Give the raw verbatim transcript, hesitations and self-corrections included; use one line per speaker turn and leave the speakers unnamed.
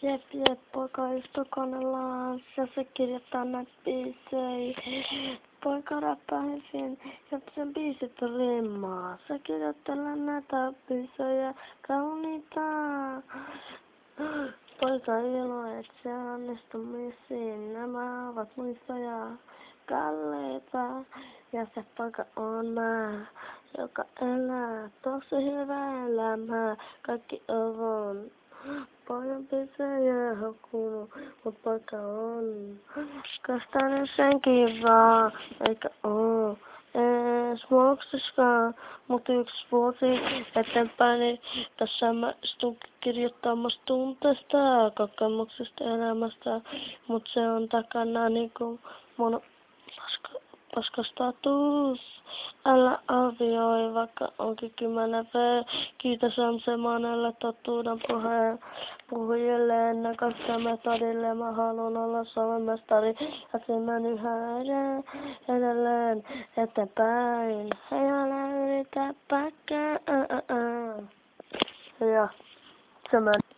Jep, jep, poika istuu koneellaan ja se kirjoittaa näitä biisejä. Poika räppää hyvin ja sen biisit rimaa. Se kirjoittelee näitä biisejä kauniita. Poika iloitsee onnistumisiin, nämä ovat muistoja kalliita. Ja se poika on mä, joka elää tosi hyvää elämää. Kaikki on paljon biisejä haukunut, mut poika on kastainen sen kivaa, eikä oo ees muoksiskaan. Mut yksi vuosi eteenpäin, niin tässä mä istun kirjoittamassa tunteista, kokemuksista elämästä, mut se on takana niinku mun paska, paska status. Älä arvioi, vaikka onkin kymmenen V. Kiitos monelle totuuden puheen puhujille ennen kaikkea metodille. Mä haluun olla Suomen mestari ja siinä yhä edelleen eteenpäin. Ei älä yritä päkkää. Ja se meni.